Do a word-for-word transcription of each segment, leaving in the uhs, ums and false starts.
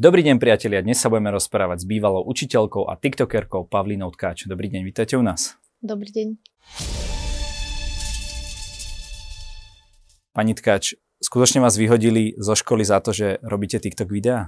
Dobrý deň, priatelia, dnes sa budeme rozprávať s bývalou učiteľkou a tiktokerkou Pavlínou Tkáč. Dobrý deň, vítajte u nás. Dobrý deň. Pani Tkáč, skutočne vás vyhodili zo školy za to, že robíte TikTok videá?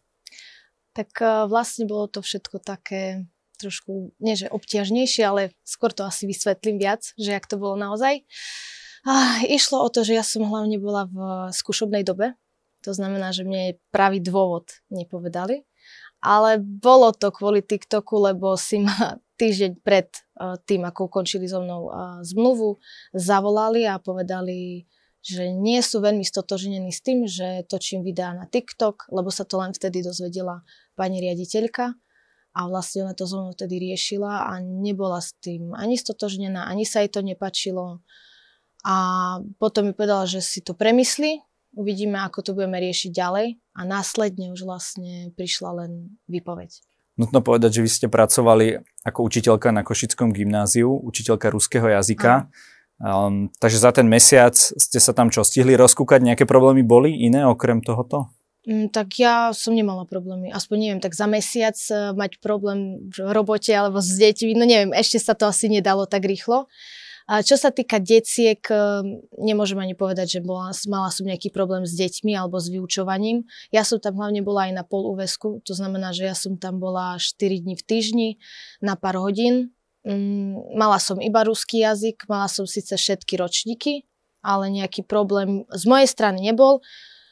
Tak vlastne bolo to všetko také trošku, nie že obťažnejšie, ale skôr to asi vysvetlím viac, že jak to bolo naozaj. Ah, išlo o to, že ja som hlavne bola v skúšobnej dobe. To znamená, že mne pravý dôvod nepovedali. Ale bolo to kvôli TikToku, lebo si ma týždeň pred uh, tým, ako ukončili so mnou uh, zmluvu, zavolali a povedali, že nie sú veľmi stotožnení s tým, že točím videá na TikTok, lebo sa to len vtedy dozvedela pani riaditeľka a vlastne ona to so mnou vtedy riešila a nebola s tým ani stotožnená, ani sa jej to nepačilo. A potom mi povedala, že si to premyslí. Uvidíme, ako to budeme riešiť ďalej a následne už vlastne prišla len výpoveď. Nutno povedať, že vy ste pracovali ako učiteľka na Košickom gymnáziu, učiteľka ruského jazyka. Um, takže za ten mesiac ste sa tam čo, stihli rozkúkať? Nejaké problémy boli iné okrem tohoto? Mm, tak ja som nemala problémy. Aspoň neviem, tak za mesiac uh, mať problém v robote alebo s deťmi, no neviem, ešte sa to asi nedalo tak rýchlo. A čo sa týka deciek, nemôžem ani povedať, že bola, mala som nejaký problém s deťmi alebo s vyučovaním. Ja som tam hlavne bola aj na polúväzku, to znamená, že ja som tam bola štyri dni v týždni na pár hodín. Mala som iba ruský jazyk, mala som síce všetky ročníky, ale nejaký problém z mojej strany nebol.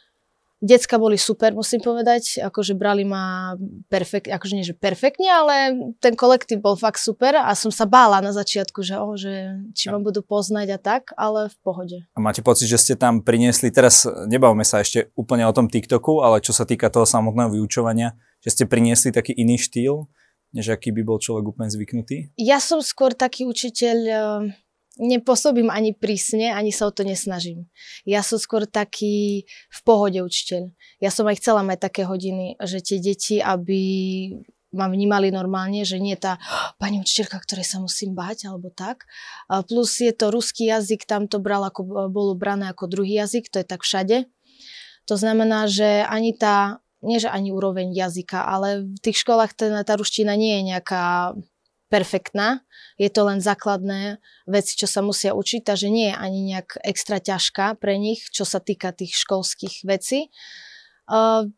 Decka boli super, musím povedať, akože brali ma perfektne, akože nie, že perfektne, ale ten kolektív bol fakt super a som sa bála na začiatku, že, oh, že či ma budú poznať a tak, ale v pohode. A máte pocit, že ste tam priniesli, teraz nebavme sa ešte úplne o tom TikToku, ale čo sa týka toho samotného vyučovania, že ste priniesli taký iný štýl, než aký by bol človek úplne zvyknutý? Ja som skôr taký učiteľ, nepôsobím ani prísne, ani sa o to nesnažím. Ja som skôr taký v pohode učiteľ. Ja som aj chcela mať také hodiny, že tie deti, aby ma vnímali normálne, že nie tá pani učiteľka, ktorej sa musím báť, alebo tak. A plus je to ruský jazyk, tam to bral ako, bolo brané ako druhý jazyk, to je tak všade. To znamená, že ani tá, nie že ani úroveň jazyka, ale v tých školách tá, tá ruština nie je nejaká perfektná. Je to len základné veci, čo sa musia učiť, takže nie je ani nejak extra ťažká pre nich, čo sa týka tých školských vecí. Uh,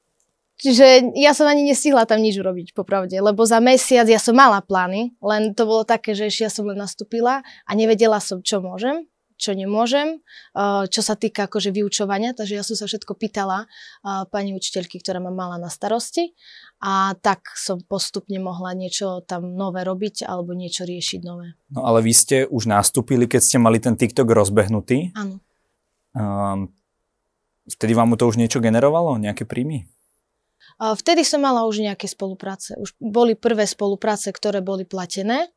čiže ja som ani nestihla tam nič urobiť, popravde, lebo za mesiac ja som mala plány, len to bolo také, že ešte ja som len nastúpila a nevedela som, čo môžem, čo nemôžem, uh, čo sa týka akože vyučovania, takže ja som sa všetko pýtala uh, pani učiteľky, ktorá ma mala na starosti. A tak som postupne mohla niečo tam nové robiť alebo niečo riešiť nové. No ale vy ste už nastúpili, keď ste mali ten TikTok rozbehnutý. Áno. Um, vtedy vám to už niečo generovalo? Nejaké príjmy? Uh, vtedy som mala už nejaké spolupráce. Už boli prvé spolupráce, ktoré boli platené.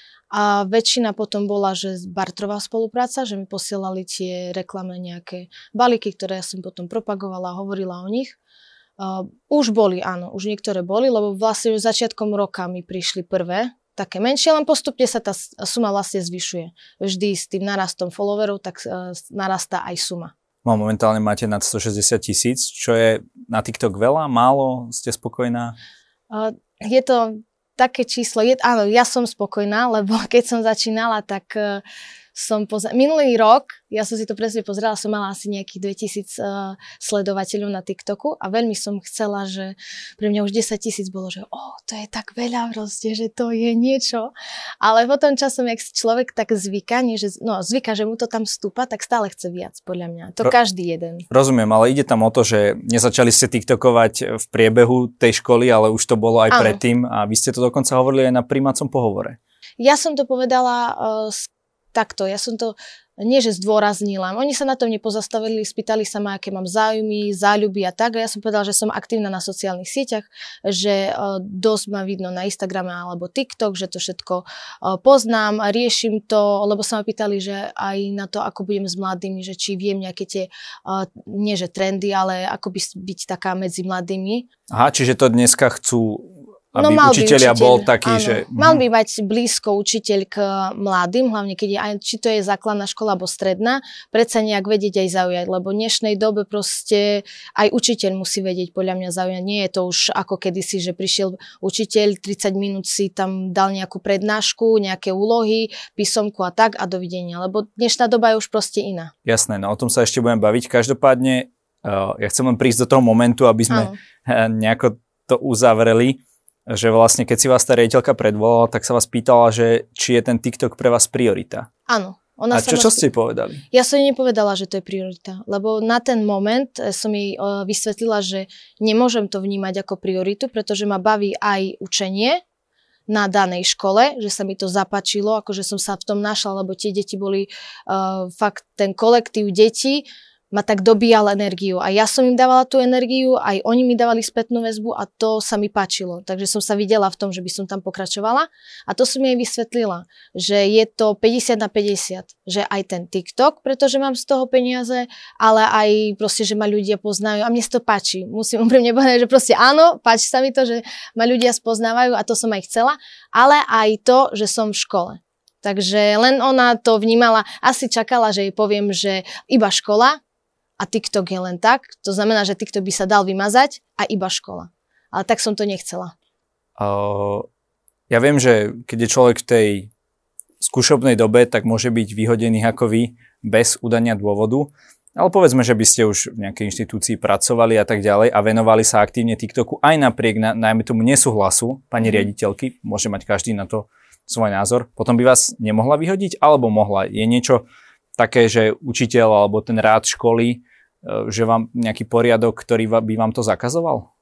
A väčšina potom bola, že bartrová spolupráca, že mi posielali tie reklamné nejaké balíky, ktoré ja som potom propagovala a hovorila o nich. Uh, už boli, áno, už niektoré boli, lebo vlastne začiatkom roka mi prišli prvé, také menšie, len postupne sa tá suma vlastne zvyšuje. Vždy s tým narastom followerov, tak uh, narastá aj suma. No, momentálne máte nad stošesťdesiat tisíc, čo je na TikTok veľa, málo, ste spokojná? Uh, je to také číslo, je, áno, ja som spokojná, lebo keď som začínala, tak uh, som pozna- minulý rok, ja som si to presne pozrela, som mala asi nejakých dvetisíc uh, sledovateľov na TikToku a veľmi som chcela, že pre mňa už desaťtisíc bolo, že oh, to je tak veľa proste, že to je niečo. Ale potom časom, jak si človek tak zvyká, nie, že, no zvyká, že mu to tam stúpa, tak stále chce viac, podľa mňa. To Ro- každý jeden. Rozumiem, ale ide tam o to, že nezačali ste TikTokovať v priebehu tej školy, ale už to bolo aj Áno. predtým a vy ste to dokonca hovorili aj na prijímacom pohovore. Ja som to povedala uh, takto, ja som to nie, že zdôraznila. Oni sa na tom nepozastavili, spýtali sa ma, aké mám záujmy, záľuby a tak. A ja som povedala, že som aktívna na sociálnych sieťach, že uh, dosť ma vidno na Instagrame alebo TikTok, že to všetko uh, poznám, riešim to, lebo sa ma pýtali, že aj na to, ako budem s mladými, že či viem nejaké tie, uh, nie že trendy, ale ako by byť taká medzi mladými. Aha, čiže to dneska chcú aby no, učiteľia by učiteľ, bol taký, áno, že... Mal by mať blízko učiteľ k mladým, hlavne keď je, aj, či to je základná škola alebo stredná, predsa nejak vedieť aj zaujať, lebo v dnešnej dobe proste aj učiteľ musí vedieť podľa mňa zaujať. Nie je to už ako kedysi, že prišiel učiteľ, tridsať minút si tam dal nejakú prednášku, nejaké úlohy, písomku a tak a dovidenia, lebo dnešná doba je už proste iná. Jasné, no o tom sa ešte budem baviť. Každopádne uh, ja chcem len prísť do toho momentu, aby sme uh, nejako to uzavreli, že vlastne keď si vás tá riaditeľka predvolala, tak sa vás pýtala, že či je ten TikTok pre vás priorita. Áno. Ona a čo, čo ste jej povedali? Ja som jej nepovedala, že to je priorita, lebo na ten moment som jej vysvetlila, že nemôžem to vnímať ako prioritu, pretože ma baví aj učenie na danej škole, že sa mi to zapáčilo, akože som sa v tom našla, lebo tie deti boli uh, fakt ten kolektív detí, ma tak dobíjal energiu a ja som im dávala tú energiu, aj oni mi dávali spätnú väzbu a to sa mi páčilo. Takže som sa videla v tom, že by som tam pokračovala a to som jej vysvetlila, že je to päťdesiat na päťdesiat, že aj ten TikTok, pretože mám z toho peniaze, ale aj proste, že ma ľudia poznajú a mne sa to páči. Musím úprimne povedať, že proste áno, páči sa mi to, že ma ľudia spoznávajú a to som aj chcela, ale aj to, že som v škole. Takže len ona to vnímala, asi čakala, že jej poviem, že iba škola, a TikTok je len tak, to znamená, že TikTok by sa dal vymazať a iba škola. Ale tak som to nechcela. Uh, ja viem, že keď je človek v tej skúšobnej dobe, tak môže byť vyhodený ako vy bez udania dôvodu, ale povedzme, že by ste už v nejakej inštitúcii pracovali a tak ďalej a venovali sa aktívne TikToku aj napriek, na, najmä tomu nesúhlasu pani riaditeľky, môže mať každý na to svoj názor, potom by vás nemohla vyhodiť, alebo mohla? Je niečo také, že učiteľ alebo ten rád školy, že vám nejaký poriadok, ktorý by vám to zakazoval?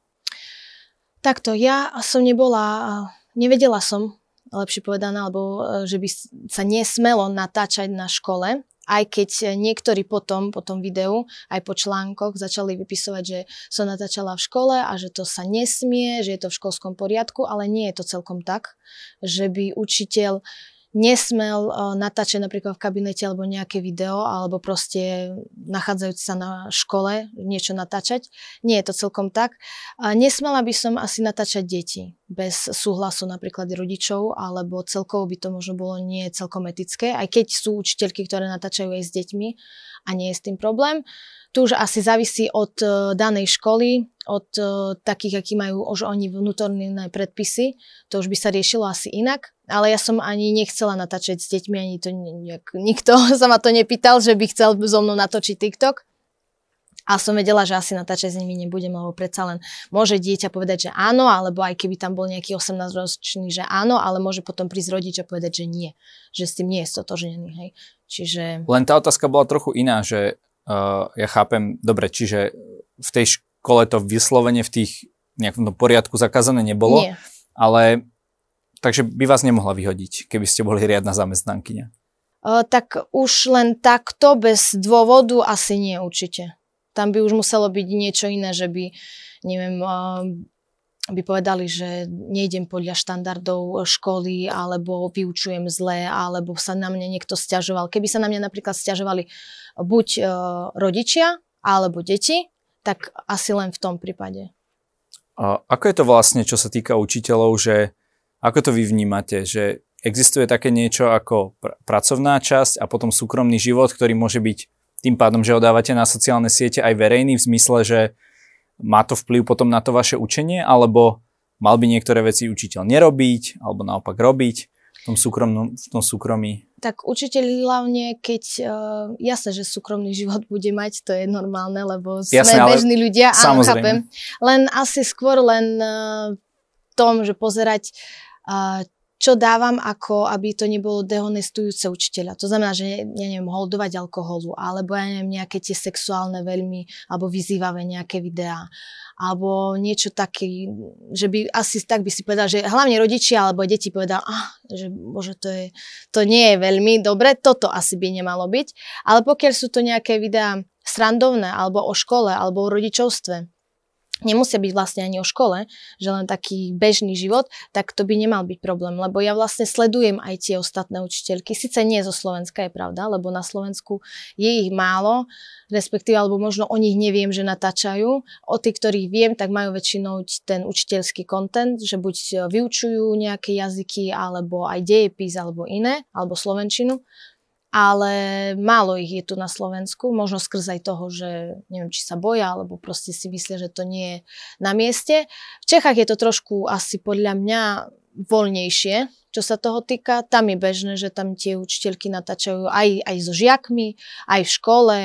Takto, ja som nebola, nevedela som, lepšie povedané, alebo že by sa nesmelo natáčať na škole, aj keď niektorí potom, po tom videu, aj po článkoch začali vypisovať, že som natáčala v škole a že to sa nesmie, že je to v školskom poriadku, ale nie je to celkom tak, že by učiteľ nesmel uh, natáčať napríklad v kabinete alebo nejaké video, alebo proste nachádzajúci sa na škole niečo natáčať. Nie je to celkom tak. Uh, nesmela by som asi natáčať deti bez súhlasu napríklad rodičov, alebo celkovo by to možno bolo nie celkom etické, aj keď sú učiteľky, ktoré natáčajú aj s deťmi a nie je s tým problém. Tu už asi závisí od uh, danej školy, od uh, takých, akí majú už oni vnútorné predpisy. To už by sa riešilo asi inak. Ale ja som ani nechcela natáčať s deťmi, ani to nejak, nikto sa ma to nepýtal, že by chcel so mnou natočiť TikTok. A som vedela, že asi natáčať s nimi nebudem, lebo predsa len môže dieťa povedať, že áno, alebo aj keby tam bol nejaký osemnásťročný, že áno, ale môže potom prísť rodič a povedať, že nie. Že s tým nie je stotožnený, hej. Čiže... Len tá otázka bola trochu iná, že uh, ja chápem, dobre, čiže v tej škole to vyslovene v tých nejakom poriadku zakázané nebolo, nie. Ale... Takže by vás nemohla vyhodiť, keby ste boli riadna zamestnankyňa. Uh, tak už len takto, bez dôvodu, asi nie určite. Tam by už muselo byť niečo iné, že by, neviem, uh, by povedali, že nejdem podľa štandardov školy, alebo vyučujem zle, alebo sa na mňa niekto sťažoval. Keby sa na mňa napríklad sťažovali buď uh, rodičia, alebo deti, tak asi len v tom prípade. Uh, ako je to vlastne, čo sa týka učiteľov, že ako to vy vnímate, že existuje také niečo ako pr- pracovná časť a potom súkromný život, ktorý môže byť tým pádom, že ho dávate na sociálne siete aj verejný v zmysle, že má to vplyv potom na to vaše učenie, alebo mal by niektoré veci učiteľ nerobiť, alebo naopak robiť v tom, súkromnom, v tom súkromí? Tak učiteľ hlavne, keď uh, jasné, že súkromný život bude mať, to je normálne, lebo sme jasné, bežní ľudia, áno, chápem. Len asi skôr len uh, tom, že pozerať Uh, čo dávam, ako aby to nebolo dehonestujúce učiteľa. To znamená, že ja neviem, holdovať alkoholu, alebo ja neviem, nejaké tie sexuálne veľmi, alebo vyzývavé nejaké videá, alebo niečo také, že by asi tak by si povedal, že hlavne rodičia alebo deti povedal, ah, že bože, to, je, to nie je veľmi dobre, toto asi by nemalo byť. Ale pokiaľ sú to nejaké videá srandovné, alebo o škole, alebo o rodičovstve, nemusia byť vlastne ani o škole, že len taký bežný život, tak to by nemal byť problém, lebo ja vlastne sledujem aj tie ostatné učiteľky. Sice nie zo Slovenska, je pravda, lebo na Slovensku je ich málo, respektíve, alebo možno o nich neviem, že natáčajú. O tých, ktorých viem, tak majú väčšinou ten učiteľský content, že buď vyučujú nejaké jazyky, alebo aj dejepis, alebo iné, alebo slovenčinu. Ale málo ich je tu na Slovensku, možno skrz aj toho, že neviem, či sa boja, alebo proste si myslia, že to nie je na mieste. V Čechách je to trošku asi podľa mňa voľnejšie, čo sa toho týka. Tam je bežné, že tam tie učiteľky natáčajú aj, aj so žiakmi, aj v škole.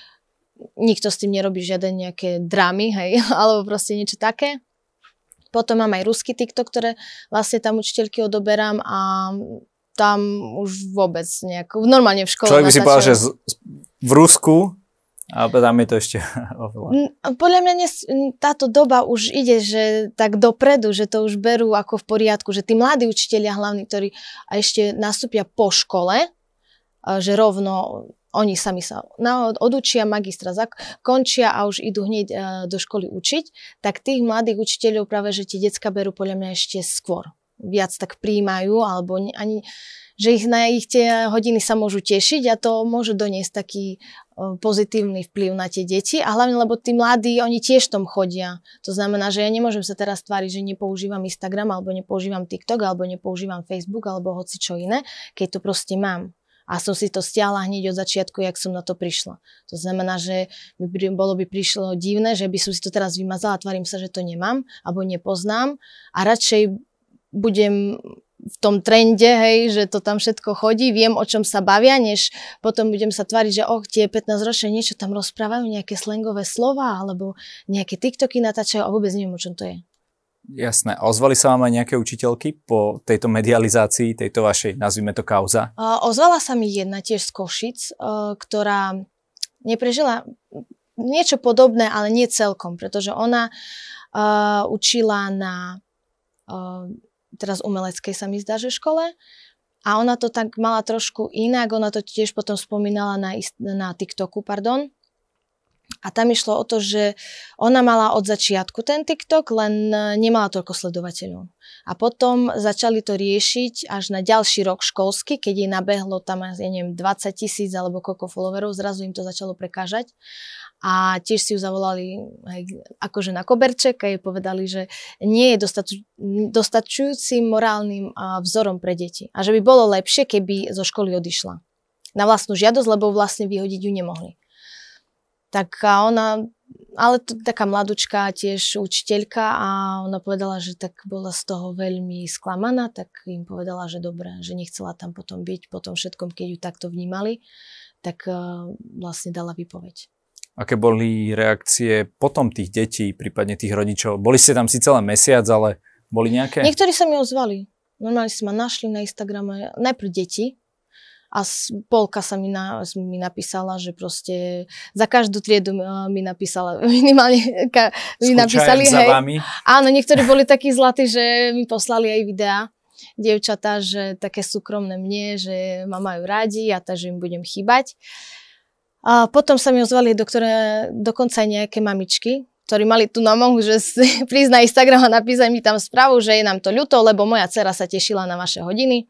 Nikto s tým nerobí žiaden nejaké drámy, hej, alebo proste niečo také. Potom mám aj ruský TikTok, ktoré vlastne tam učiteľky odoberám a tam už vôbec nejako, normálne v škole človek by si natáčajú. povedal, že z, v Rusku, a tam je to ešte oveľa. Podľa mňa dnes, táto doba už ide, že tak dopredu, že to už berú ako v poriadku, že tí mladí učitelia hlavní, ktorí ešte nastúpia po škole, že rovno oni sami sa odučia, magistra končia a už idú hneď do školy učiť, tak tých mladých učiteľov práve, že tie decka berú podľa mňa ešte skôr. Viac tak prijímajú, alebo ani, že ich na ich tie hodiny sa môžu tešiť a to môže doniesť taký uh, pozitívny vplyv na tie deti a hlavne, lebo tí mladí, oni tiež tom chodia. To znamená, že ja nemôžem sa teraz tváriť, že nepoužívam Instagram, alebo nepoužívam TikTok, alebo nepoužívam Facebook, alebo hoci čo iné, keď to proste mám. A som si to stiahla hneď od začiatku, jak som na to prišla. To znamená, že by bolo by prišlo divné, že by som si to teraz vymazala, tvarím sa, že to nemám, alebo nepoznám a radšej budem v tom trende, hej, že to tam všetko chodí, viem, o čom sa bavia, než potom budem sa tváriť, že oh, tie pätnásťročné niečo tam rozprávajú, nejaké slangové slova, alebo nejaké TikToky natáčajú a vôbec neviem, o čom to je. Jasné. A ozvali sa vám aj nejaké učiteľky po tejto medializácii, tejto vašej, nazvime to kauza? Uh, ozvala sa mi jedna tiež z Košic, uh, ktorá neprežila niečo podobné, ale nie celkom, pretože ona uh, učila na uh, teraz umeleckej sa mi zdá, že škole. A ona to tak mala trošku inak, ona to tiež potom spomínala na, na TikToku, pardon. A tam išlo o to, že ona mala od začiatku ten TikTok, len nemala toľko sledovateľov. A potom začali to riešiť až na ďalší rok školský, keď jej nabehlo tam, ja neviem, dvadsať tisíc alebo koľko followerov, zrazu im to začalo prekážať. A tiež si ju zavolali aj akože na koberček a jej povedali, že nie je dostaču, dostačujúcim morálnym a, vzorom pre deti. A že by bolo lepšie, keby zo školy odišla. Na vlastnú žiadosť, lebo vlastne vyhodiť ju nemohli. Tak a ona, ale to taká mladučka, tiež učiteľka a ona povedala, že tak bola z toho veľmi sklamaná, tak im povedala, že dobre, že nechcela tam potom byť, po tom všetkom, keď ju takto vnímali, tak uh, vlastne dala výpoveď. Aké boli reakcie potom tých detí, prípadne tých rodičov? Boli ste tam síce len mesiac, ale boli nejaké? Niektorí sa mi ozvali. Normálne si ma našli na Instagrame, najprv deti a polka sa mi, na, mi napísala, že proste za každú triedu mi napísala minimálne, ka, mi napísali, za hej. vami. Áno, niektorí boli takí zlatí, že mi poslali aj videá. Dievčatá, že také súkromné mne, že ma majú rádi a takže im budem chýbať. A potom sa mi ozvali doktore, dokonca aj nejaké mamičky, ktorí mali tú namohu, že prísť na Instagram a napísať mi tam správu, že je nám to ľúto, lebo moja dcera sa tešila na vaše hodiny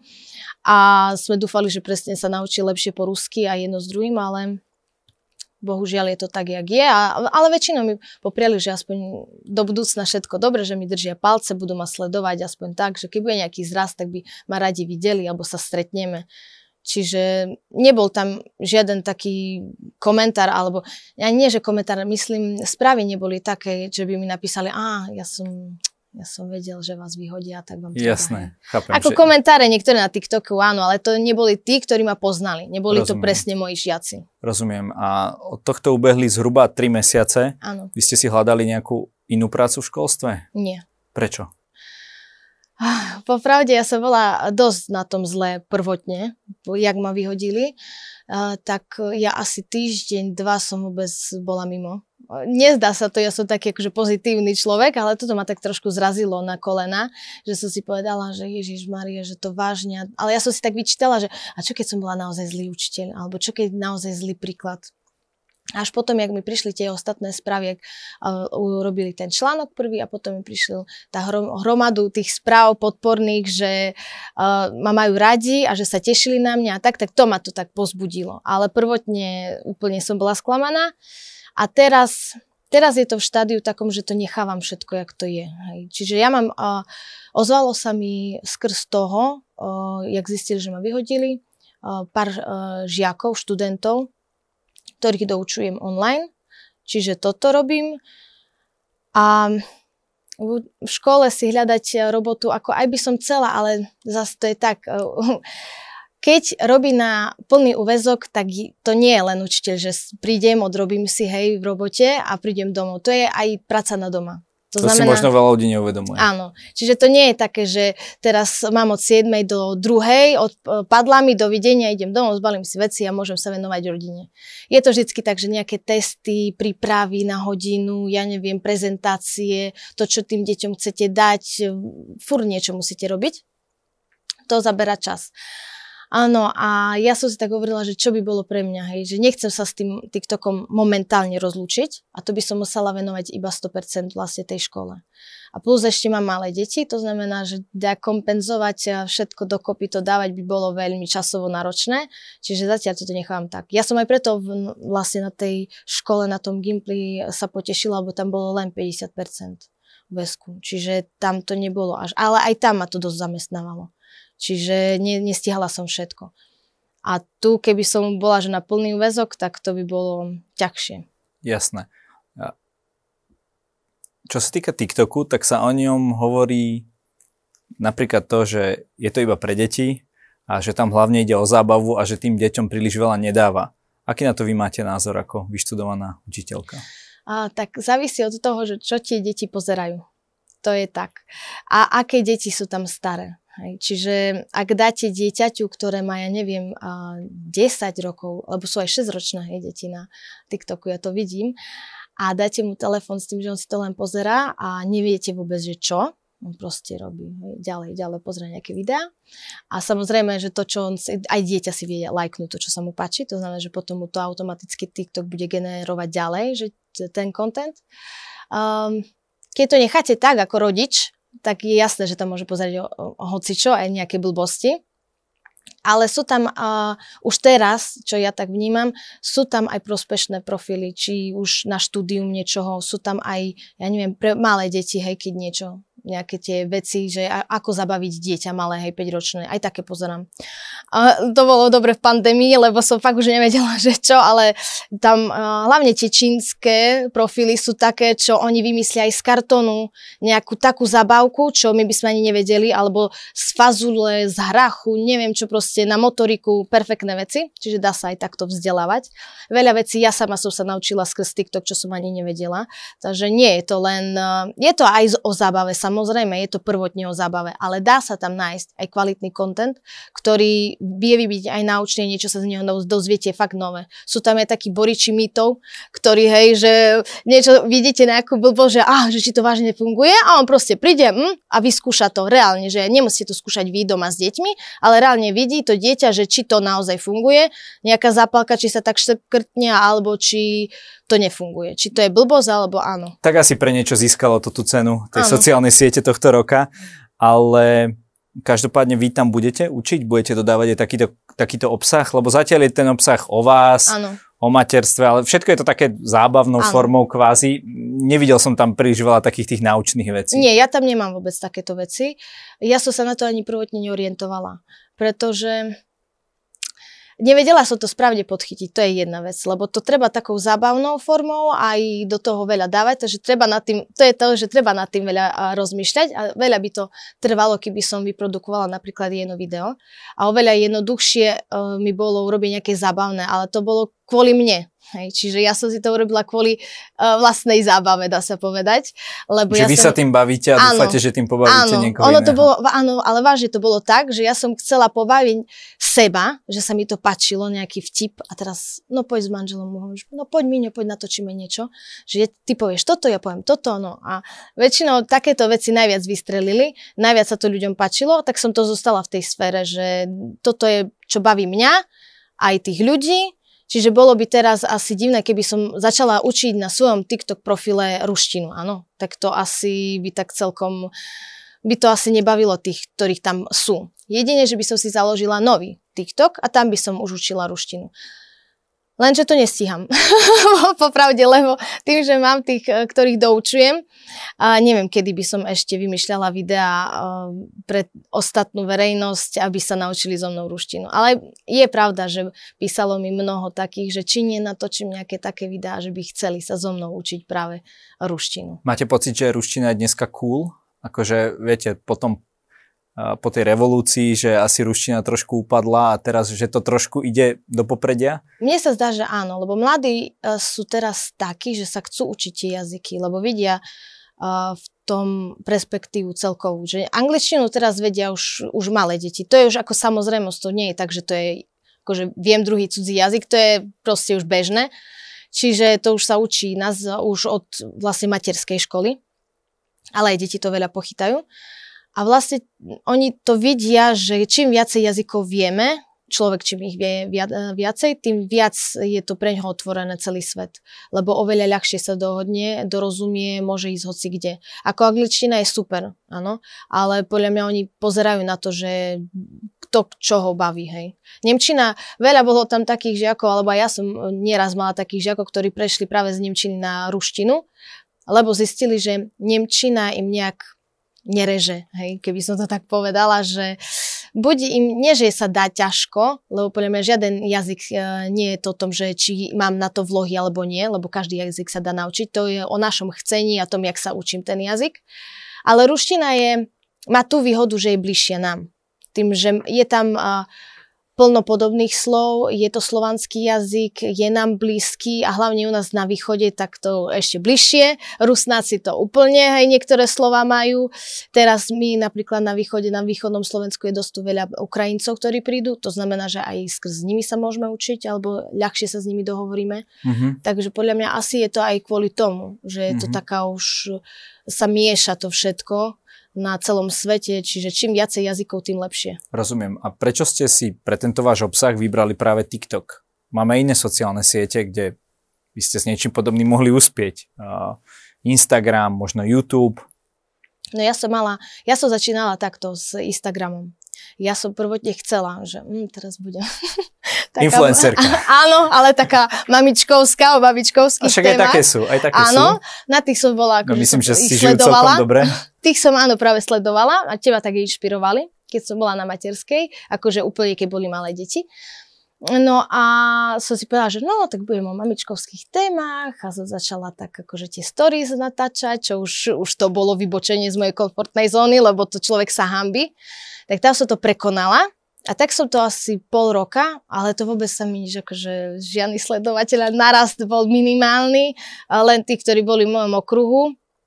a sme dúfali, že presne sa naučí lepšie po rusky a jedno s druhým, ale bohužiaľ je to tak, jak je. A, ale väčšinou mi popriali, že aspoň do budúcna všetko dobre, že mi držia palce, budú ma sledovať aspoň tak, že keď bude nejaký zrast, tak by ma radi videli alebo sa stretneme. Čiže nebol tam žiaden taký komentár, alebo ja nie, že komentár, myslím, správy neboli také, že by mi napísali, á, ja som, ja som vedel, že vás vyhodia, tak vám to jasné, chápem. Ako že... komentáre niektoré na TikToku, áno, ale to neboli tí, ktorí ma poznali. Neboli Rozumiem. To presne moji žiaci. Rozumiem. A od tohto ubehli zhruba tri mesiace. Áno. Vy ste si hľadali nejakú inú prácu v školstve? Nie. Prečo? Popravde, ja som bola dosť na tom zle prvotne, jak ma vyhodili, uh, tak ja asi týždeň, dva som vôbec bola mimo. Nezdá sa to, ja som taký akože pozitívny človek, ale toto ma tak trošku zrazilo na kolena, že som si povedala, že Ježišmaria, že to vážne. Ale ja som si tak vyčítala, že a čo keď som bola naozaj zlý učiteľ, alebo čo keď naozaj zlý príklad. Až potom, jak mi prišli tie ostatné správy, jak uh, urobili ten článok prvý a potom mi prišli tá hrom, hromadu tých správ podporných, že uh, ma majú radi a že sa tešili na mňa a tak, tak to ma to tak pozbudilo. Ale prvotne úplne som bola sklamaná a teraz, teraz je to v štádiu takom, že to nechávam všetko, jak to je. Hej. Čiže ja mám, uh, ozvalo sa mi skrz toho, uh, jak zistili, že ma vyhodili, uh, pár uh, žiakov, študentov, ktorých doučujem online, čiže toto robím. A v škole si hľadať robotu, ako aj by som chcela, ale zase to je tak, keď robí na plný úväzok, tak to nie je len učiteľ, že prídem, odrobím si hej v robote a prídem domov. To je aj práca na doma. To, to znamená, si možno veľa ľudí neuvedomuje. Áno, čiže to nie je také, že teraz mám od siedmej do druhej, od, padla mi, dovidenia, idem domov, zbalím si veci a môžem sa venovať rodine. Je to vždycky tak, že nejaké testy, prípravy na hodinu, ja neviem, prezentácie, to, čo tým deťom chcete dať, furt niečo musíte robiť. To zabera čas. Áno, a ja som si tak hovorila, že čo by bolo pre mňa, hej, že nechcem sa s tým TikTokom momentálne rozlúčiť a to by som musela venovať iba sto percent vlastne tej škole. A plus ešte mám malé deti, to znamená, že dá kompenzovať všetko dokopy, to dávať by bolo veľmi časovo náročné, čiže zatiaľ toto nechám tak. Ja som aj preto v, vlastne na tej škole, na tom Gimply sa potešila, lebo tam bolo len päťdesiat percent väzku, čiže tam to nebolo až, ale aj tam ma to dosť zamestnávalo. Čiže ne, nestihala som všetko. A tu, keby som bola že na plný úväzok, tak to by bolo ťažšie. Jasné. Čo sa týka TikToku, tak sa o ňom hovorí napríklad to, že je to iba pre deti a že tam hlavne ide o zábavu a že tým deťom príliš veľa nedáva. Aký na to vy máte názor ako vyštudovaná učiteľka? A, tak závisí od toho, že čo tie deti pozerajú. To je tak. A aké deti sú tam staré. Hej. Čiže ak dáte dieťaťu, ktoré má, ja neviem, desať rokov, lebo sú aj šesťročné hej, deti na TikToku, ja to vidím, a dáte mu telefón s tým, že on si to len pozerá a neviete vôbec, že čo, on proste robí hej, ďalej, ďalej pozrie nejaké videá. A samozrejme, že to, čo on, aj dieťa si vie lajknúť to, čo sa mu páči, to znamená, že potom mu to automaticky TikTok bude generovať ďalej, že ten content. Um, keď to necháte tak ako rodič, tak je jasné, že tam môže pozerať o, o, o hocičo, aj nejaké blbosti. Ale sú tam uh, už teraz, čo ja tak vnímam, sú tam aj prospešné profily, či už na štúdium niečoho, sú tam aj, ja neviem, pre malé deti, hej, keď niečo, nejaké tie veci, že ako zabaviť dieťa malé, hej, päťročné, aj také pozerám. Uh, to bolo dobre v pandémii, lebo som fakt už nevedela, že čo, ale tam uh, hlavne tie čínske profily sú také, čo oni vymyslia aj z kartónu, nejakú takú zabávku, čo my by sme ani nevedeli, alebo z fazule, z hrachu, neviem čo proste, na motoriku, perfektné veci, čiže dá sa aj takto vzdelávať. Veľa vecí ja sama som sa naučila skrz TikTok, čo som ani nevedela, takže nie je to len, uh, je to aj o zábave, samozrejme, je to prvotne o zábave, ale dá sa tam nájsť aj kvalitný content, ktorý vie byť aj naučný, niečo sa z neho dozviete fakt nové. Sú tam aj takí boriči mýtov, ktorí, hej, že niečo vidíte nejakú blbo, že, ah, že či to vážne funguje a on proste príde hm, a vyskúša to reálne, že nemusíte to skúšať vy doma s deťmi, ale reálne vidí to dieťa, že či to naozaj funguje, nejaká zápalka, či sa tak škrtne, alebo či to nefunguje. Či to je blbosť, alebo áno. Tak asi pre niečo získalo to tú cenu tej áno. sociálnej siete tohto roka, ale každopádne vy tam budete učiť, budete dodávať aj takýto, takýto obsah, lebo zatiaľ je ten obsah o vás, áno. o materstve, ale všetko je to také zábavnou áno. formou kvázi. Nevidel som tam príliš veľa takých tých naučných vecí. Nie, ja tam nemám vôbec takéto veci. Ja som sa na to ani prvotne neorientovala, pretože nevedela som to správne podchytiť, to je jedna vec, lebo to treba takou zábavnou formou aj do toho veľa dávať, takže treba nad tým, to je to, že treba nad tým veľa rozmýšľať a veľa by to trvalo, keby som vyprodukovala napríklad jedno video a oveľa jednoduchšie uh, mi bolo urobiť nejaké zábavné, ale to bolo kvôli mne. Hej, čiže ja som si to urobila kvôli uh, vlastnej zábave, dá sa povedať. Lebo že ja vy som... sa tým bavíte a áno, dúfate, že tým pobavíte áno, niekoho ono iného. To bolo, áno, ale vážne to bolo tak, že ja som chcela pobaviť seba, že sa mi to páčilo, nejaký vtip a teraz, no poď s manželom, no poď Miňo, poď natočíme niečo, že ty povieš toto, ja poviem toto, no a väčšinou takéto veci najviac vystrelili, najviac sa to ľuďom páčilo, tak som to zostala v tej sfére, že toto je, čo baví mňa, aj tých ľudí, Čiže bolo by teraz asi divné, keby som začala učiť na svojom TikTok profile ruštinu, áno. Tak to asi by tak celkom, by to asi nebavilo tých, ktorých tam sú. Jedine, že by som si založila nový TikTok a tam by som už učila ruštinu. Lenže to nestíham. Popravde, lebo tým, že mám tých, ktorých doučujem, a neviem, kedy by som ešte vymýšľala videá pre ostatnú verejnosť, aby sa naučili so mnou ruštinu. Ale je pravda, že písalo mi mnoho takých, že či nie natočím nejaké také videá, že by chceli sa so mnou učiť práve ruštinu. Máte pocit, že ruština je dneska cool? Akože, viete, potom po tej revolúcii, že asi ruština trošku upadla a teraz, že to trošku ide do popredia? Mne sa zdá, že áno, lebo mladí sú teraz takí, že sa chcú učiť tie jazyky, lebo vidia uh, v tom perspektívu celkovú, že angličtinu teraz vedia už, už malé deti. To je už ako samozrejmosť, to nie je tak, že to je, akože viem druhý cudzí jazyk, to je proste už bežné. Čiže to už sa učí nás už od vlastne materskej školy, ale aj deti to veľa pochytajú. A vlastne oni to vidia, že čím viacej jazykov vieme, človek čím ich vie viacej, tým viac je to pre ňoho otvorené celý svet. Lebo oveľa ľahšie sa dohodne, dorozumie, môže ísť hoci kde. Ako angličtina je super, áno, ale podľa mňa oni pozerajú na to, že kto čo ho baví, hej. Nemčina, veľa bolo tam takých žiakov, alebo ja som nieraz mala takých žiakov, ktorí prešli práve z nemčiny na ruštinu, lebo zistili, že nemčina im nejak nereže, hej, keby som to tak povedala, že buď im, nie že sa dá ťažko, lebo podľa mňa žiaden jazyk e, nie je to o tom, že či mám na to vlohy alebo nie, lebo každý jazyk sa dá naučiť, to je o našom chcení a tom, jak sa učím ten jazyk. Ale ruština je, má tú výhodu, že je bližšia nám. Tým, že je tam a, plno podobných slov, je to slovanský jazyk, je nám blízky a hlavne u nás na východe tak to ešte bližšie. Rusnáci to úplne, hej, niektoré slova majú. Teraz my napríklad na východe, na východnom Slovensku je dosť veľa Ukrajincov, ktorí prídu. To znamená, že aj skrz nimi sa môžeme učiť alebo ľahšie sa s nimi dohovoríme. Mm-hmm. Takže podľa mňa asi je to aj kvôli tomu, že je to mm-hmm. taká už sa mieša to všetko na celom svete, čiže čím viacej jazykov, tým lepšie. Rozumiem. A prečo ste si pre tento váš obsah vybrali práve TikTok? Máme iné sociálne siete, kde by ste s niečím podobným mohli uspieť. Uh, Instagram, možno YouTube. No ja som mala, ja som začínala takto s Instagramom. Ja som prvotne chcela, že hm, teraz budem... taká, influencerka. Áno, ale taká mamičkovská, o babičkovských témach. A však aj také sú, aj také áno, sú. Na tých som bola, no, myslím, že si žijú celkom dobre. Tých som áno práve sledovala a teba tak inšpirovali, keď som bola na materskej, akože úplne keď boli malé deti. No a som si povedala, že no, tak budem o mamičkovských témach a som začala tak akože tie stories natáčať, čo už, už to bolo vybočenie z mojej komfortnej zóny, lebo to človek sa hanbí. Tak tam som to prekonala a tak som to asi pol roka, ale to vôbec sa mi nič, akože žiadny sledovateľ, narast bol minimálny, len tí, ktorí boli v mojom okruhu.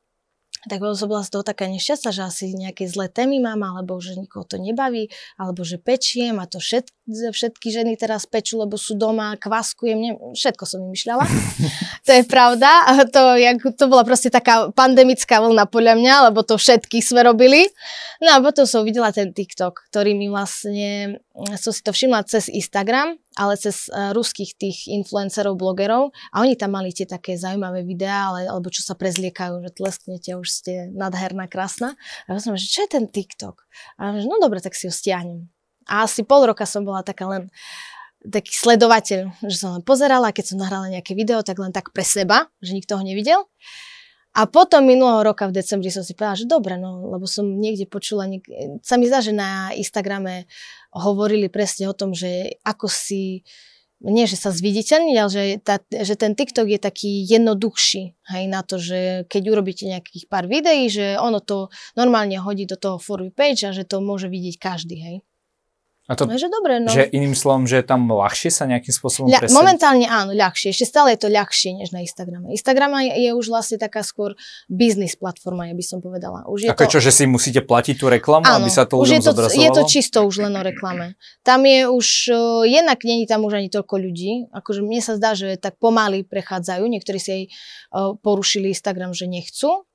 Tak som bola z toho taká nešťastná, že asi nejaké zlé témy mám, alebo že nikoho to nebaví, alebo že pečiem a to všet, všetky ženy teraz pečú, lebo sú doma, kvaskujem, ne, všetko som vymýšľala. To je pravda. A to, jak, to bola proste taká pandemická vlna podľa mňa, lebo to všetky sme robili. No a potom som videla ten TikTok, ktorý mi vlastne, som si to všimla cez Instagram, ale cez uh, ruských tých influencerov, blogerov a oni tam mali tie také zaujímavé videá, ale, alebo čo sa prezliekajú, že tlesknete, už ste nádherná, krásna. A ja som, že čo je ten TikTok? A ja, že no dobre, tak si ho stiahnem. A asi pol roka som bola taká len taký sledovateľ, že som len pozerala, keď som nahrala nejaké video, tak len tak pre seba, že nikto ho nevidel. A potom minulého roka v decembri som si povedala, že dobre, no, lebo som niekde počula, niek- sa mi zdá, že na Instagrame hovorili presne o tom, že ako si, nie že sa zviditeľniť, ale že, tá, že ten TikTok je taký jednoduchší, hej, na to, že keď urobíte nejakých pár videí, že ono to normálne hodí do toho For You page a že to môže vidieť každý, hej. A to, no, že dobre, no. Že iným slovom, že je tam ľahšie sa nejakým spôsobom Ľa, presediť? Momentálne áno, ľahšie. Ešte stále je to ľahšie, než na Instagrame. Instagram je, je už vlastne taká skôr business platforma, ja by som povedala. Už je Ako to... čo, že si musíte platiť tú reklamu, áno, aby sa to ľuďom zobrazovalo? Je to čisto už len o reklame. Tam je už, uh, jednak nie je tam už ani toľko ľudí. Akože mne sa zdá, že tak pomaly prechádzajú. Niektorí si aj uh, porušili Instagram, že nechcú.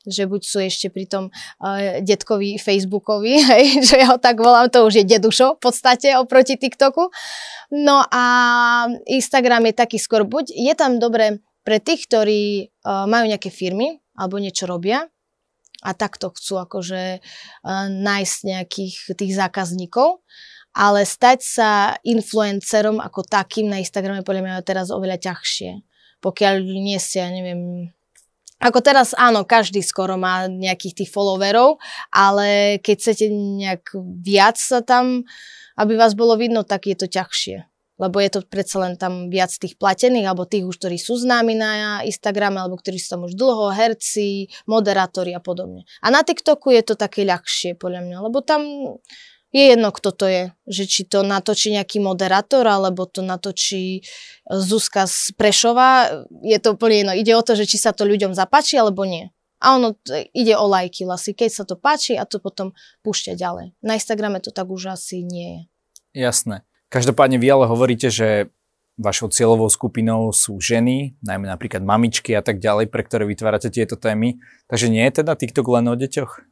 že buď sú ešte pri tom uh, detkovi Facebookovi, hej, že ja ho tak volám, to už je dedušo v podstate oproti TikToku. No a Instagram je taký skôr, buď je tam dobre pre tých, ktorí uh, majú nejaké firmy alebo niečo robia a takto chcú akože uh, nájsť nejakých tých zákazníkov, ale stať sa influencerom ako takým na Instagrame podľa mňa je teraz oveľa ťažšie. Pokiaľ nie ste, ja neviem, ako teraz áno, každý skoro má nejakých tých followerov, ale keď chcete nejak viac sa tam, aby vás bolo vidno, tak je to ťažšie. Lebo je to predsa len tam viac tých platených, alebo tých už, ktorí sú známi na Instagrame, alebo ktorí sú tam už dlho, herci, moderátori a podobne. A na TikToku je to také ľahšie, podľa mňa, lebo tam je jedno, kto to je. Že či to natočí nejaký moderátor, alebo to natočí Zuzka z Prešova. Je to úplne jedno. Ide o to, že či sa to ľuďom zapáči, alebo nie. A ono ide o lajky vlastne. Keď sa to páči a to potom púšťa ďalej. Na Instagrame to tak už asi nie je. Jasné. Každopádne vy ale hovoríte, že vašou cieľovou skupinou sú ženy, najmä napríklad mamičky a tak ďalej, pre ktoré vytvárate tieto témy. Takže nie je teda TikTok len o deťoch?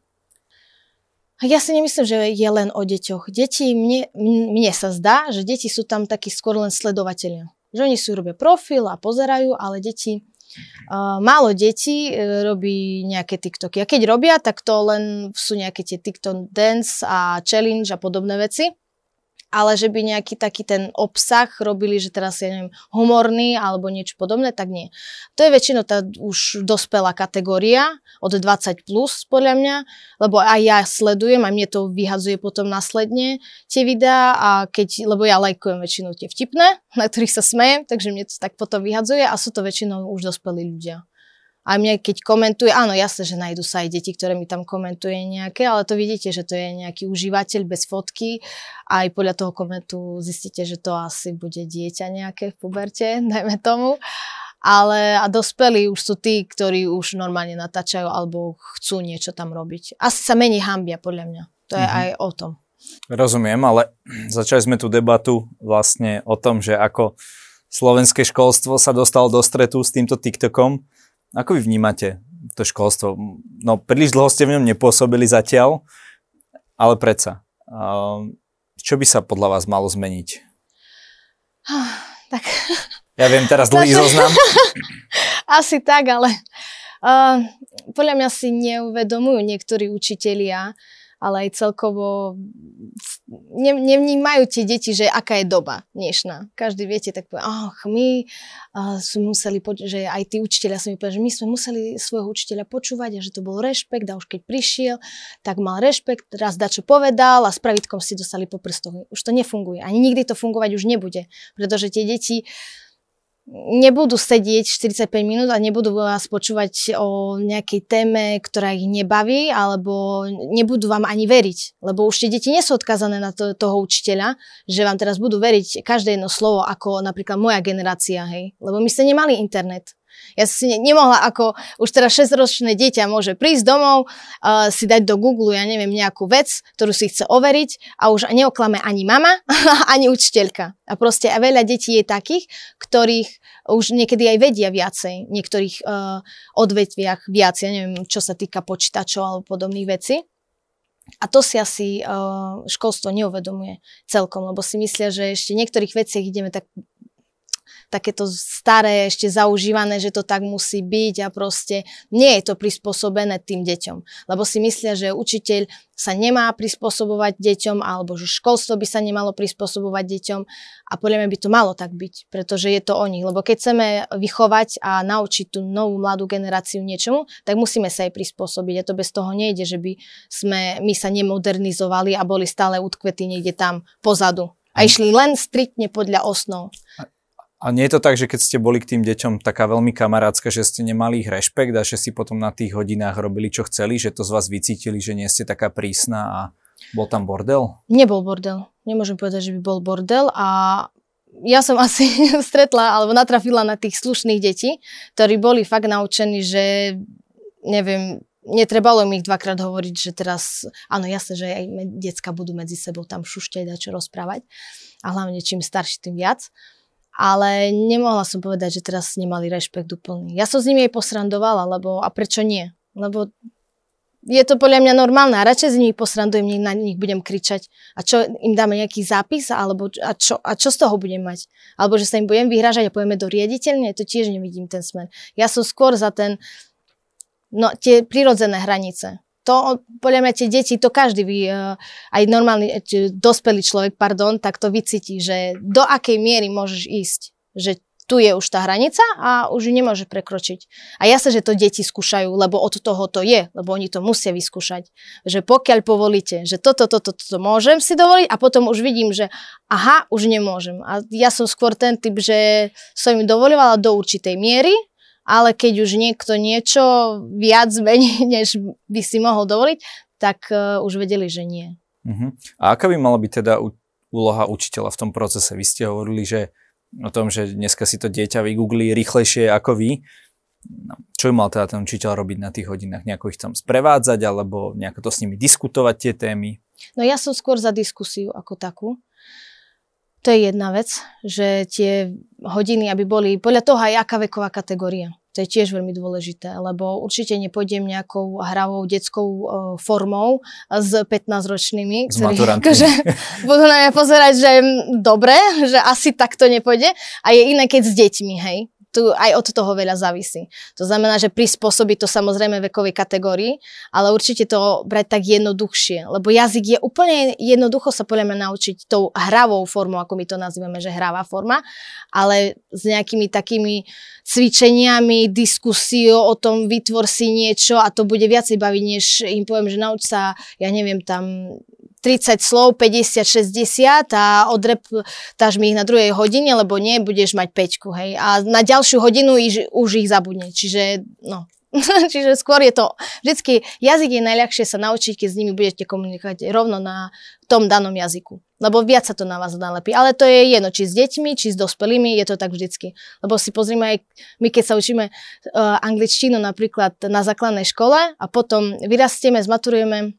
Ja si nemyslím, že je len o deťoch. Deti, mne, mne sa zdá, že deti sú tam takí skôr len sledovatelia. Že oni si robia profil a pozerajú, ale deti, uh, málo detí uh, robí nejaké TikToky. A keď robia, tak to len sú nejaké tie TikTok dance a challenge a podobné veci. Ale že by nejaký taký ten obsah robili, že teraz je, neviem, humorný alebo niečo podobné, tak nie. To je väčšinou tá už dospelá kategória od dvadsať plus, podľa mňa, lebo aj ja sledujem, aj mne to vyhadzuje potom následne tie videá, a keď, lebo ja lajkujem väčšinou tie vtipné, na ktorých sa smejem, takže mne to tak potom vyhadzuje a sú to väčšinou už dospelí ľudia. A mne keď komentuje, áno, jasné, že nájdu sa aj deti, ktoré mi tam komentuje nejaké, ale to vidíte, že to je nejaký užívateľ bez fotky a aj podľa toho komentu zistíte, že to asi bude dieťa nejaké v puberte, dajme tomu. Ale a dospelí už sú tí, ktorí už normálne natáčajú alebo chcú niečo tam robiť. Asi sa menej hanbia, podľa mňa. To je mm-hmm. aj o tom. Rozumiem, ale začali sme tú debatu vlastne o tom, že ako slovenské školstvo sa dostalo do stretu s týmto TikTokom. Ako vy vnímate to školstvo? No, príliš dlho ste v ňom nepôsobili zatiaľ, ale predsa. Čo by sa podľa vás malo zmeniť? Tak. Ja viem, teraz dlhý zoznam. Asi tak, ale uh, podľa mňa si neuvedomujú niektorí učitelia, ale aj celkovo ne, nevnímajú tie deti, že aká je doba dnešná. Každý viete, tak povie, ach, my uh, sme museli, poč- že aj tí učiteľia sa mi povedali, že my sme museli svojho učiteľa počúvať a že to bol rešpekt a už keď prišiel, tak mal rešpekt, raz dačo povedal a s pravítkom si dostali po prstoch. Už to nefunguje. Ani nikdy to fungovať už nebude, pretože tie deti nebudú sedieť štyridsaťpäť minút a nebudú vás počúvať o nejakej téme, ktorá ich nebaví, alebo nebudú vám ani veriť. Lebo už tie deti nie sú odkazané na to, toho učiteľa, že vám teraz budú veriť každé jedno slovo, ako napríklad moja generácia, hej. Lebo my ste nemali internet. Ja si ne, nemohla, ako už teraz šesťročné dieťa môže prísť domov, uh, si dať do Google, ja neviem, nejakú vec, ktorú si chce overiť a už neoklame ani mama, ani učiteľka. A proste a veľa detí je takých, ktorých už niekedy aj vedia viacej, v niektorých uh, odvetviach viac, ja neviem, čo sa týka počítačov alebo podobných vecí. A to si asi uh, školstvo neuvedomuje celkom, lebo si myslia, že ešte v niektorých veciach ideme tak takéto staré, ešte zaužívané, že to tak musí byť a proste nie je to prispôsobené tým deťom. Lebo si myslia, že učiteľ sa nemá prispôsobovať deťom alebo že školstvo by sa nemalo prispôsobovať deťom a podľa mňa by to malo tak byť, pretože je to o nich. Lebo keď chceme vychovať a naučiť tú novú mladú generáciu niečomu, tak musíme sa jej prispôsobiť. A to bez toho nejde, že by sme my sa nemodernizovali a boli stále utkvetí niekde tam pozadu. A išli len striktne podľa osnov. A nie je to tak, že keď ste boli k tým deťom taká veľmi kamarátska, že ste nemali ich rešpekt a že si potom na tých hodinách robili, čo chceli, že to z vás vycítili, že nie ste taká prísna a bol tam bordel? Nebol bordel. Nemôžem povedať, že by bol bordel a ja som asi stretla alebo natrafila na tých slušných detí, ktorí boli fakt naučení, že neviem, netrebalo mi ich dvakrát hovoriť, že teraz, áno, jasné, že aj decka budú medzi sebou tam šušťať a čo rozprávať a hlavne čím starší, tým viac. Ale nemohla som povedať, že teraz nemali rešpekt úplný. Ja som s nimi aj posrandovala, lebo a prečo nie? Lebo je to podľa mňa normálne a radšej z nich posrandujem, nech na nich budem kričať. A čo, im dáme nejaký zápis? Alebo, a, čo, a čo z toho budem mať? Alebo že sa im budem vyhrážať a pojeme do riaditeľne? To tiež nevidím ten smer. Ja som skôr za ten, no tie prirodzené hranice. To, podľa mňa tie deti, to každý vy, aj normálny, dospelý človek, pardon, tak to vycíti, že do akej miery môžeš ísť. Že tu je už tá hranica a už ju nemôže prekročiť. A jasne, že to deti skúšajú, lebo od toho to je, lebo oni to musia vyskúšať. Že pokiaľ povolíte, že toto, toto, toto môžem si dovoliť a potom už vidím, že aha, už nemôžem. A ja som skôr ten typ, že som im dovolovala do určitej miery, ale keď už niekto niečo viac menej, než by si mohol dovoliť, tak uh, už vedeli, že nie. Uh-huh. A aká by mala byť teda úloha učiteľa v tom procese? Vy ste hovorili, že o tom, že dneska si to dieťa vygooglí rýchlejšie ako vy. No, čo by mal teda ten učiteľ robiť na tých hodinách? Nejako ich tam sprevádzať alebo nejako to s nimi diskutovať tie témy? No ja som skôr za diskusiu ako takú. To je jedna vec, že tie hodiny, aby boli podľa toho aj aká veková kategória. To je tiež veľmi dôležité, lebo určite nepôjdem nejakou hravou detskou uh, formou s pätnásťročnými, s ktorí maturantmi. Akože, budú na mňa pozerať, že dobre, že asi takto nepôjde. A je iné, keď s deťmi, hej. Tu aj od toho veľa závisí. To znamená, že prispôsobiť to samozrejme vekovej kategórii, ale určite to brať tak jednoduchšie, lebo jazyk je úplne jednoducho sa podľa mňa naučiť tou hravou formou, ako my to nazývame, že hravá forma, ale s nejakými takými cvičeniami, diskusiou o tom, vytvor si niečo a to bude viacej baviť, než im poviem, že nauč sa, ja neviem, tam tridsať slov, päťdesiat, šesťdesiat a odreptáš mi ich na druhej hodine, lebo nie, budeš mať päťku, hej. A na ďalšiu hodinu iš, už ich zabudne. Čiže, no, čiže skôr je to, vždycky jazyk je najľahšie sa naučiť, keď s nimi budete komunikovať rovno na tom danom jazyku. Lebo viac sa to na vás nalepí. Ale to je jedno, či s deťmi, či s dospelými, je to tak vždycky. Lebo si pozrime aj, my keď sa učíme uh, angličtinu napríklad na základnej škole a potom vyrastieme, zmaturujeme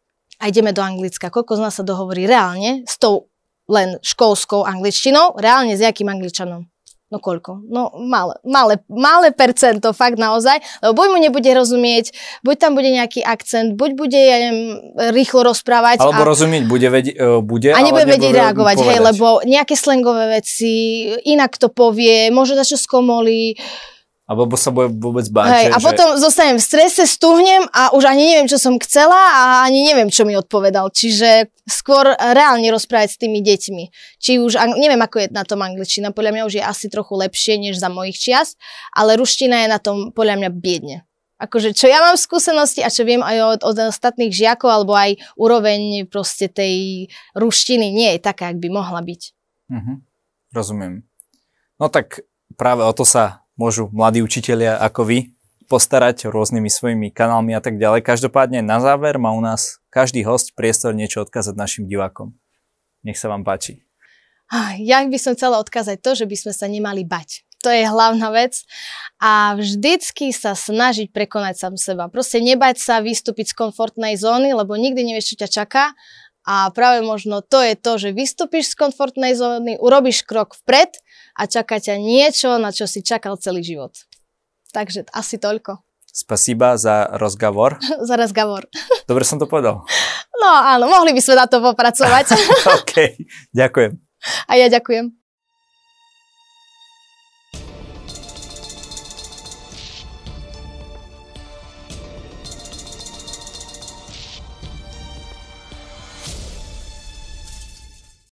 a ideme do Anglicka. Koľko z nás sa dohovorí reálne s tou len školskou angličtinou, reálne s nejakým Angličanom? No koľko? No malé, malé, malé percento, fakt naozaj. Lebo buď mu nebude rozumieť, buď tam bude nejaký akcent, buď bude, ja neviem, rýchlo rozprávať. Alebo a, rozumieť bude, vedieť, bude a nebude vedieť reagovať, povedať. Hej, lebo nejaké slangové veci, inak to povie, možno dačo skomolí. Alebo sa bude vôbec báť. Hej, že, a potom že... zostanem v strese, stuhnem a už ani neviem, čo som chcela a ani neviem, čo mi odpovedal. Čiže skôr reálne rozprávať s tými deťmi. Či už, neviem, ako je na tom angličtina, podľa mňa už je asi trochu lepšie, než za mojich čias, ale ruština je na tom podľa mňa biedne. Akože, čo ja mám skúsenosti a čo viem aj od, od ostatných žiakov, alebo aj úroveň proste tej ruštiny nie je taká, ak by mohla byť. Mhm, rozumiem. No tak práve o to sa môžu mladí učitelia ako vy postarať rôznymi svojimi kanálmi a tak ďalej. Každopádne na záver má u nás každý hosť priestor niečo odkázať našim divákom. Nech sa vám páči. Ja by som chcela odkázať to, že by sme sa nemali bať. To je hlavná vec. A vždycky sa snažiť prekonať sám seba. Proste nebať sa vystúpiť z komfortnej zóny, lebo nikdy nevieš, čo ťa čaká. A práve možno to je to, že vystúpiš z komfortnej zóny, urobíš krok vpred a čaká ťa niečo, na čo si čakal celý život. Takže asi toľko. Spasíba za rozgovor. Za rozgovor. Dobre som to povedal. No áno, mohli by sme na to popracovať. OK, ďakujem. A ja ďakujem.